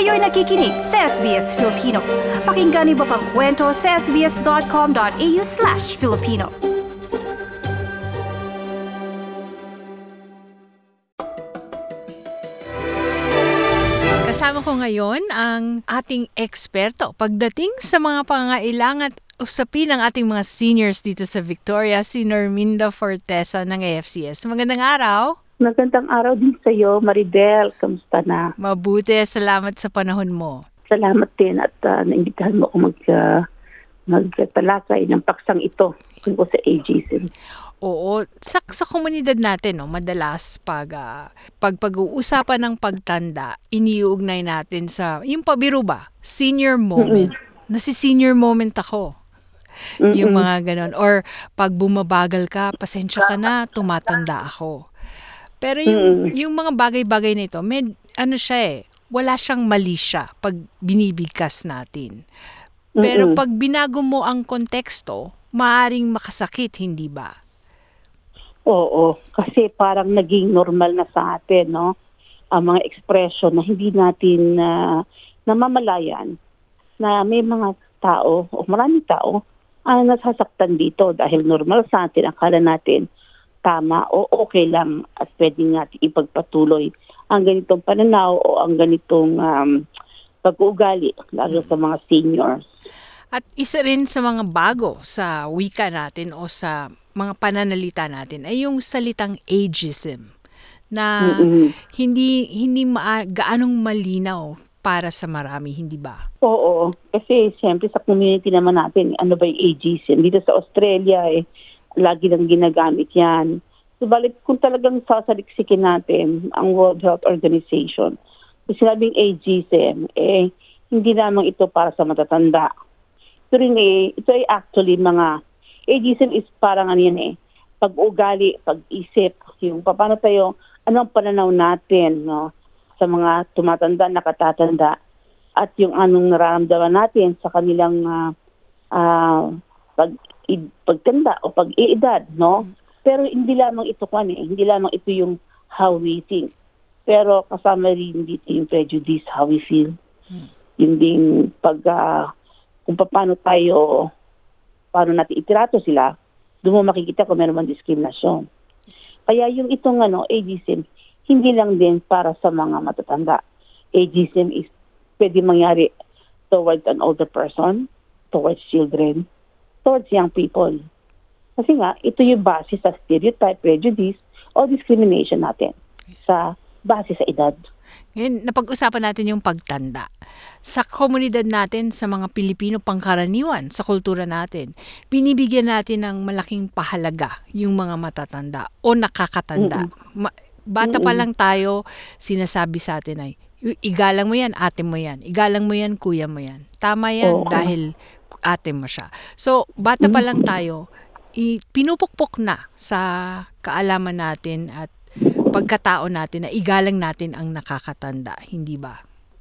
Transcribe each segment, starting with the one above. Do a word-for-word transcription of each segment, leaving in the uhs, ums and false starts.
Kayo'y nakikinig sa S B S Filipino. Pakinggan niyo pa ang kwento sa sbs.com.au slash Filipino. Kasama ko ngayon ang ating eksperto pagdating sa mga pangangailangan at usapin ng ating mga seniors dito sa Victoria, si Norminda Fortesa ng A F C S. Magandang araw. Magandang araw din sa iyo, Maribel. Kamusta na? Mabuti. Salamat sa panahon mo. Salamat din at uh, naimbitahan mo ako mag, uh, magtalakay ng paksang ito tungkol sa ageism. Oo, sa, sa komunidad natin, no, madalas pag, uh, pag pag-uusapan ng pagtanda, iniuugnay natin sa, yung pabiro ba, senior moment. Mm-mm. Nasi-senior moment ako. Mm-mm. Yung mga ganon. Or pag bumabagal ka, pasensya ka na, tumatanda ako. Pero yung, mm-mm, yung mga bagay-bagay na ito, may, ano siya eh, wala siyang mali siya pag binibigkas natin. Pero mm-mm, pag binago mo ang konteksto, maaring makasakit, hindi ba? Oo, kasi parang naging normal na sa atin, no? Ang mga expression na hindi natin uh, namamalayan na may mga tao o maraming tao ang nasasaktan dito dahil normal sa atin, akala natin tama o okay lang at pwede natin ipagpatuloy ang ganitong pananaw o ang ganitong um, pag-uugali, lalo sa mga seniors. At isa rin sa mga bago sa wika natin o sa mga pananalita natin ay yung salitang ageism na mm-hmm, hindi hindi maa, gaanong malinaw para sa marami, hindi ba? Oo, kasi siyempre sa community naman natin, ano ba yung ageism? Dito sa Australia, eh, lagi lang ginagamit yan. Subalit kung talagang sasaliksikin natin ang World Health Organization, kung sinabing ageism, eh, hindi lamang ito para sa matatanda. Ito rin eh, ito ay actually mga, ageism is parang ano yan eh, pag-ugali, pag-isip, yung paano tayo, anong pananaw natin, no, sa mga tumatanda, nakatatanda, at yung anong nararamdaman natin sa kanilang uh, uh, pag, pagtanda o pag-iedad, no? Pero hindi lamang ito kwan eh, hindi lamang ito yung how we think. Pero kasama rin dito yung prejudice, how we feel. Hmm. Yung ding pag, uh, kung paano tayo, paano natin itirato sila, doon mo makikita kung meron man diskriminasyon. Kaya yung itong ano, ageism, hindi lang din para sa mga matatanda. Ageism is pwede mangyari towards an older person, towards children, towards young people. Kasi nga, ito yung base sa stereotype, prejudice, o discrimination natin sa base sa edad. Ngayon, napag-usapan natin yung pagtanda. Sa komunidad natin, sa mga Pilipino pangkaraniwan, sa kultura natin, binibigyan natin ng malaking pahalaga yung mga matatanda o nakakatanda. Ma- bata pa lang tayo, sinasabi sa atin ay, igalang mo yan, ate mo yan. Igalang mo yan, kuya mo yan. Tama yan, oh, dahil ate mo siya. So, bata pa lang tayo, pinupukpok na sa kaalaman natin at pagkatao natin na igalang natin ang nakakatanda, hindi ba?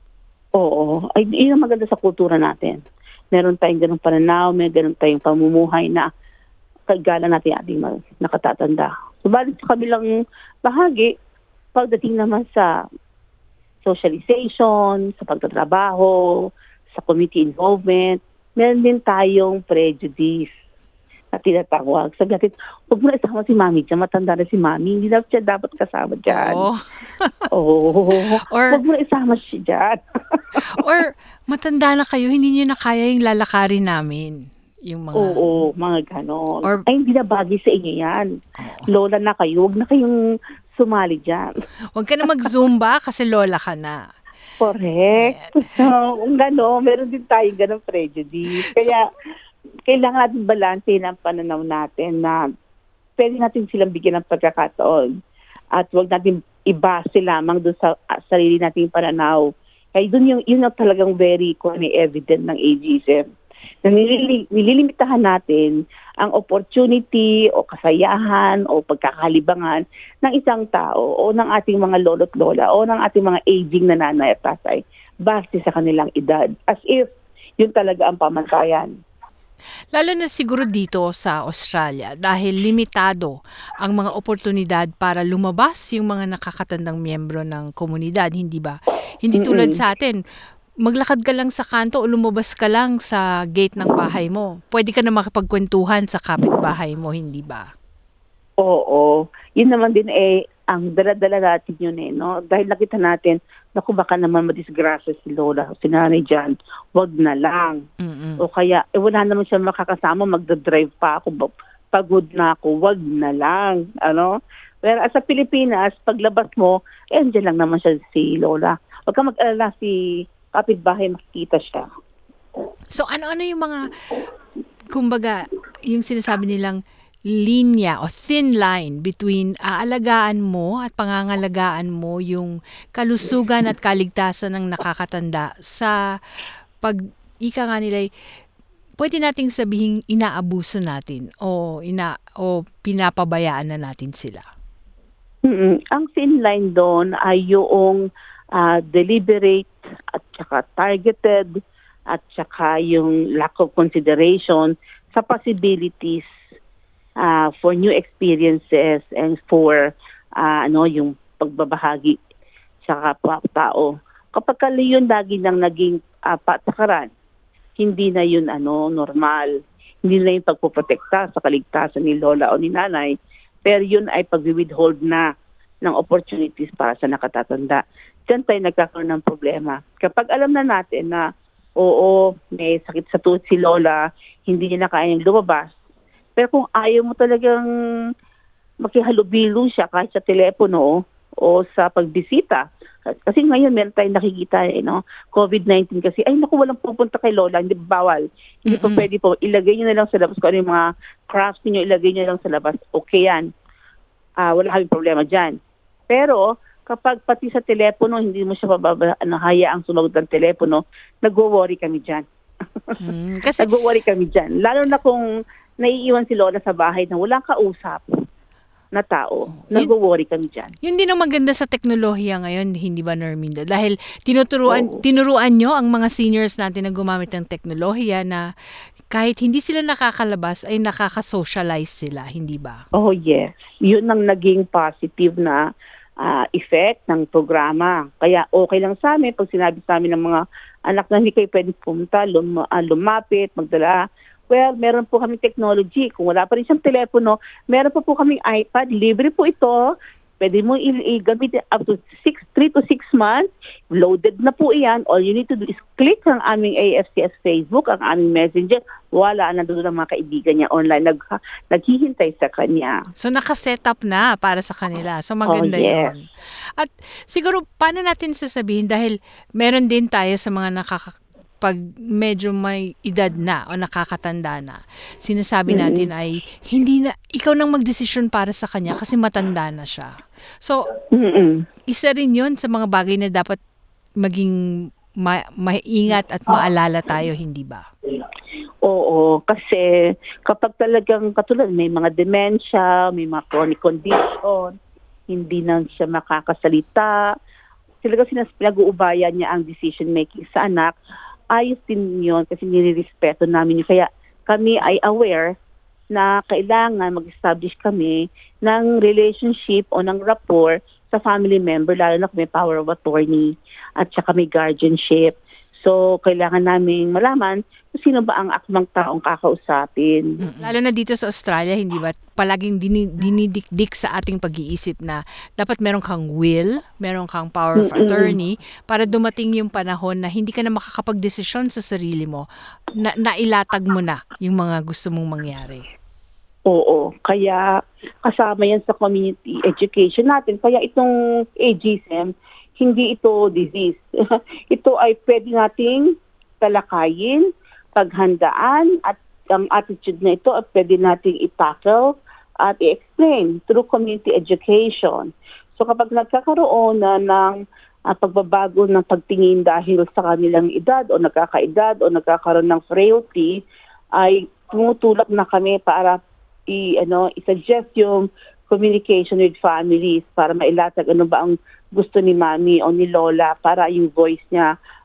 Oo. Ay, yun ang maganda sa kultura natin. Meron tayong ganung pananaw, may ganun tayong pamumuhay na kagalang natin ating nakatatanda. Subalit sa kabilang bahagi, pagdating naman sa socialization, sa pagtatrabaho, sa community involvement, meron din tayong prejudice na tinatawag. Sabi natin, huwag mo na isama si mami dyan, matanda na si mami, hindi na siya dapat kasama dyan. Oo. Oh. Or, huwag mo na isama siya dyan. Or, matanda na kayo, hindi niyo na kaya yung lalakarin namin. Yung mga... Oo, mga ganon. Or, ay, hindi na bagay sa inyo yan. Oh. Lola na kayo, huwag na kayong sumali dyan. Huwag ka na mag-zumba kasi lola ka na. Correct. So, kung gano'n, meron din tayong gano'ng prejudice. Kaya, so, kailangan natin balanse ng pananaw natin na pwede natin silang bigyan ng pagkakataon at huwag natin ibase lamang doon sa uh, sarili nating pananaw. Kaya doon yung, yun ang talagang very kung evident ng ageism. Na nilili, nililimitahan natin ang opportunity o kasayahan o pagkakalibangan ng isang tao o ng ating mga lolo't lola o ng ating mga aging na nanay at tatay base sa kanilang edad. As if yun talaga ang pamantayan. Lalo na siguro dito sa Australia dahil limitado ang mga oportunidad para lumabas yung mga nakakatandang miyembro ng komunidad, hindi ba? Hindi tulad Mm-mm. sa atin, maglakad ka lang sa kanto o lumabas ka lang sa gate ng bahay mo. Pwede ka na makipagkwentuhan sa kapitbahay mo, hindi ba? Oo. Yun naman din eh, ang dala-dala natin yun eh, no? Dahil nakita natin, naku baka naman madisgrasya si Lola o si nanay dyan, wag na lang. Mm-mm. O kaya, eh wala naman siya makakasama, magdadrive pa ako, ba- pagod na ako, wag na lang. Ano? Pero sa Pilipinas, paglabas mo, eh andyan lang naman siya si Lola. Huwag ka mag-alala, si kapitbahay makikita siya. So ano-ano yung mga, kumbaga, yung sinasabi nilang linya o thin line between aalagaan mo at pangangalagaan mo yung kalusugan at kaligtasan ng nakakatanda sa pag ika nga nila pwede nating sabihin inaabuso natin o ina o pinapabayaan na natin sila. Mm-mm. Ang thin line doon ay yung ah, deliberate at saka targeted at saka yung lack of consideration sa possibilities ah, for new experiences and for ah, ano yung pagbabahagi sa kapwa-tao. Kapag ka yun lagi nang naging ah, patakaran, hindi na yun ano normal. Hindi na yung pagpoprotekta sa kaligtasan ni Lola o ni Nanay, pero yun ay pag-withhold na ng opportunities para sa nakatatanda. Diyan tayo nagkakaroon ng problema. Kapag alam na natin na oo, may sakit sa tuhod si Lola, hindi niya na kayang lumabas, pero kung ayaw mo talagang makihalubilo siya kahit sa telepono o sa pagbisita, kasi ngayon meron tayong nakikita eh, no? COVID nineteen kasi, ay naku, walang pupunta kay Lola, hindi bawal. Hindi po Mm-mm. pwede po, ilagay niyo na lang sa labas kung ano yung mga crafts niyo, ilagay niyo lang sa labas, okay yan. Ah, wala kaming problema dyan. Pero kapag pati sa telepono, hindi mo siya pababa, ano, hayaang sumagot ng telepono, nagwo-worry kami dyan. Mm, kasi Nagwo-worry kami dyan. Lalo na kung naiiwan si Lola sa bahay na walang kausap na tao, Yun- nagwo-worry kami dyan. yun din ang maganda sa teknolohiya ngayon, hindi ba Norminda? Dahil tinuturuan Oo. tinuruan nyo ang mga seniors natin na gumamit ng teknolohiya na kahit hindi sila nakakalabas ay nakaka-socialize sila, hindi ba? Oh yes, yun ang naging positive na ah, effect ng programa. Kaya okay lang sa amin pag sinabi sa amin ng mga anak na hindi kayo pwedeng pumunta, lum- ah, lumapit, magdala. Well, meron po kami technology. Kung wala pa rin siyang telepono, meron pa po kaming iPad. Libre po ito. Pwede mo i- i-gamit up to six, three to six months. Loaded na po iyan. All you need to do is click ang aming A F C S Facebook, ang aming messenger. Wala na doon ang mga kaibigan niya online. Nag, naghihintay sa kanya. So naka-set up na para sa kanila. So maganda Oh, yes. yun. At siguro paano natin sasabihin dahil meron din tayo sa mga nakaka pag medyo may edad na o nakakatanda na, sinasabi natin ay hindi na ikaw nang magdesisyon para sa kanya kasi matanda na siya. So Mm-mm. isa rin yun sa mga bagay na dapat maging ma- maingat at maalala tayo, hindi ba? Oo, kasi kapag talagang katulad may mga dementia, may mga chronic condition, hindi na siya makakasalita, talaga sinas pinag-uubayan niya ang decision making sa anak, ayos din yun kasi nilirespeto namin yun. Kaya kami ay aware na kailangan mag-establish kami ng relationship o ng rapport sa family member, lalo na kung may power of attorney at saka may guardianship. So, kailangan namin malaman kung sino ba ang akmang taong kakausapin. Lalo na dito sa Australia, hindi ba? Palaging dini- dinidikdik sa ating pag-iisip na dapat meron kang will, meron kang power of attorney para dumating yung panahon na hindi ka na makakapag-desisyon sa sarili mo, na nailatag mo na yung mga gusto mong mangyari. Oo, kaya kasama yan sa community education natin. Kaya itong ageism, hindi ito disease. Ito ay pwede nating talakayin, paghandaan, at ang attitude na ito ay pwede nating i-tackle at i-explain through community education. So kapag nagkakaroon na ng uh, pagbabago ng pagtingin dahil sa kanilang edad o nagkakaedad o nagkakaroon ng frailty, ay tumutulak na kami para i ano i-suggest yung communication with families para mailatag ano ba ang gusto ni mami o ni lola para yung voice niya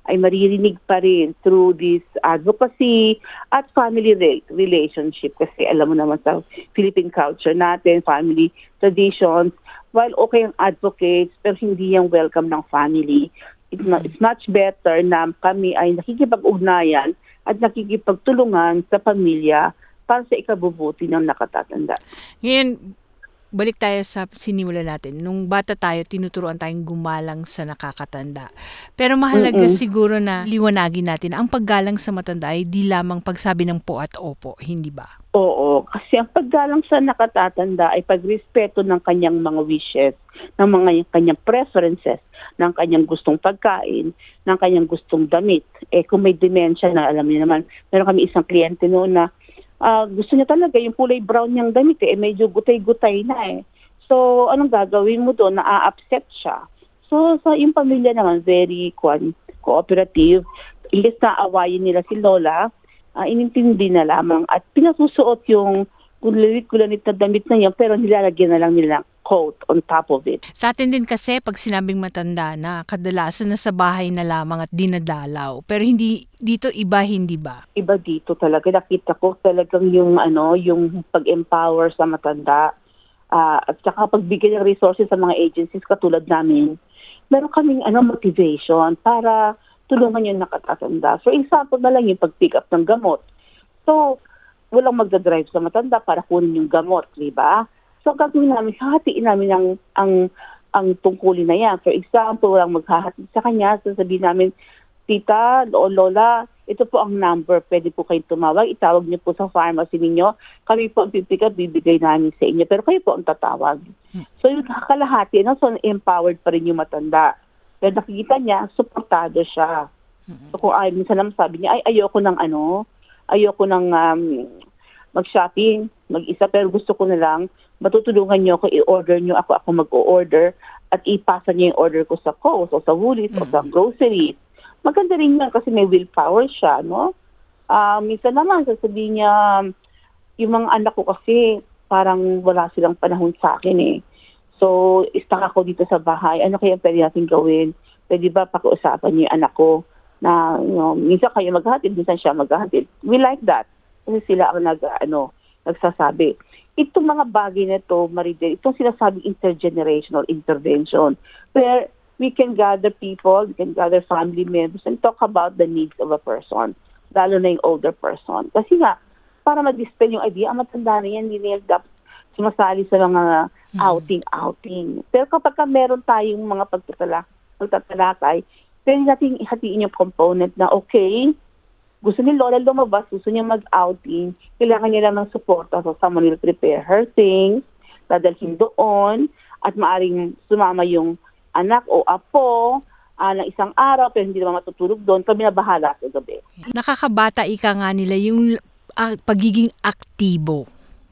ay maririnig pa rin through this advocacy at family re- relationship. Kasi alam mo naman sa Philippine culture natin, family traditions, while okay ang advocates, pero hindi yung welcome ng family. It's, mu- it's much better na kami ay nakikipag-ugnayan at nakikipagtulungan sa pamilya para sa ikabubuti ng nakatatanda. Ngayon, balik tayo sa sinimula natin. Nung bata tayo, tinuturuan tayong gumalang sa nakakatanda. Pero mahalaga Mm-mm. siguro na liwanagin natin, ang paggalang sa matanda ay di lamang pagsabi ng po at opo, hindi ba? Oo, kasi ang paggalang sa nakatatanda ay pagrespeto ng kanyang mga wishes, ng mga kanyang preferences, ng kanyang gustong pagkain, ng kanyang gustong damit. Eh kung may dementia na, alam niyo naman, meron kami isang kliyente noon na Uh, gusto niya talaga yung kulay brown niyang damit eh, medyo gutay-gutay na eh. So, anong gagawin mo doon? Na-upset siya. So, sa yung pamilya naman, very co- cooperative. Imbes na awayin nila si Lola, uh, inintindi na lamang at pinasusuot yung kulanit-kulanit na damit na yan, pero nilalagyan na lang nila coat on top of it. Sa atin din kasi, pag sinabing matanda na, kadalasan na sa bahay na lamang at dinadalaw. Pero hindi, dito iba, hindi ba? Iba dito talaga. Nakita ko talagang yung, ano, yung pag-empower sa matanda. Uh, at saka pagbigay ng resources sa mga agencies katulad namin. Meron kaming ano, motivation para tulungan yung nakatatanda. For example na lang yung pag-pick up ng gamot. So, walang magdadrive sa matanda para kunin yung gamot, di ba? So, gagawin namin, hahatiin namin ang, ang, ang tungkulin na yan. For example, walang maghahatid sa kanya, sasabihin namin, tita o lola, ito po ang number, pwede po kayong tumawag, itawag niyo po sa pharmacy ninyo, kami po ang pipika, bibigay namin sa inyo, pero kayo po ang tatawag. So, yung kalahati, no? So, empowered pa rin yung matanda. Pero nakikita niya, supportado siya. So, kung ay, minsan naman sabi niya, ay, ayoko ng ano, ayoko ng um, mag-shopping, mag-isa, pero gusto ko na lang, matutulungan niyo ako, i-order niyo ako, ako mag-o-order, at ipasa niyo yung order ko sa Coast, o sa Woolies, mm-hmm. o sa groceries. Maganda rin yan kasi may willpower siya, no? Uh, minsan naman, sasabihin niya, yung mga anak ko kasi, parang wala silang panahon sa akin eh. So, istak ako dito sa bahay, ano kaya pwede natin gawin? Pwede ba pakiusapan niyo yung anak ko na, you know, minsan kayo maghahatid, minsan siya maghahatid. We like that. Kasi sila ang nag, ano, nagsasabi. Itong mga bagay na ito, Maridel, itong sinasabing intergenerational intervention, where we can gather people, we can gather family members and talk about the needs of a person, lalo na yung older person. Kasi nga, para mag-dispel yung idea, ang matanda na yan, hindi na dapat sumasali sa mga outing-outing. Pero kapag ka meron tayong mga pagtatala, pagtatalakay, pwede natin ihatiin yung component na okay, gusto ni Lola lumabas, gusto niya mag-outing, kailangan niya lang ng support. So someone will prepare her things, dadalhin doon, at maaring sumama yung anak o apo uh, ng isang araw, pero hindi naman matutulog doon, kami na bahala sa gabi. Nakakabata ika nga nila yung uh, pagiging aktibo.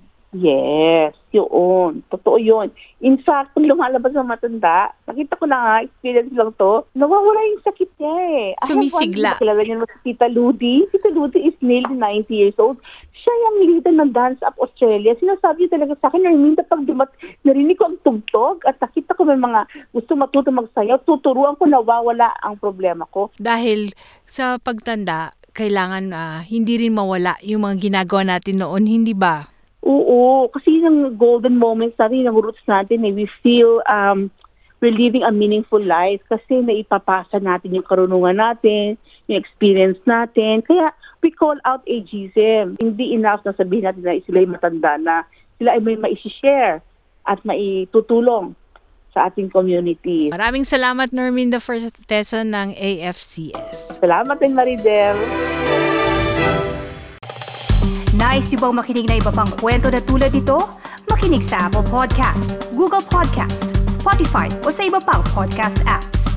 Yes, yun. Totoo yun. In fact, kung lumalabas ng matanda, nakita ko na nga, experience lang to, nawawala yung sakit niya eh. Sumisigla. Kilala niyo naman si Tita Ludi. Tita Ludi is nearly ninety years old. Siya yung leader ng Dance Up Australia. Sinasabi niya talaga sa akin, Narminda, pag dumat, narinig ko ang tugtog at nakita ko may mga gusto matuto magsayaw, tuturuan ko, nawawala ang problema ko. Dahil sa pagtanda, kailangan uh, hindi rin mawala yung mga ginagawa natin noon, hindi ba? Oo, kasi yung golden moments natin, yung roots natin, eh, we feel um, we're living a meaningful life kasi naipapasa natin yung karunungan natin, yung experience natin. Kaya we call out ageism. Hindi enough na sabihin natin na sila ay matanda na. Sila ay may maisishare at maitutulong sa ating community. Maraming salamat, Narminda Fortesa ng A F C S. Salamat din, Maridel. Nice yung bang makinig na iba pang kwento na tulad ito? Makinig sa Apple Podcast, Google Podcast, Spotify o sa iba pang podcast apps.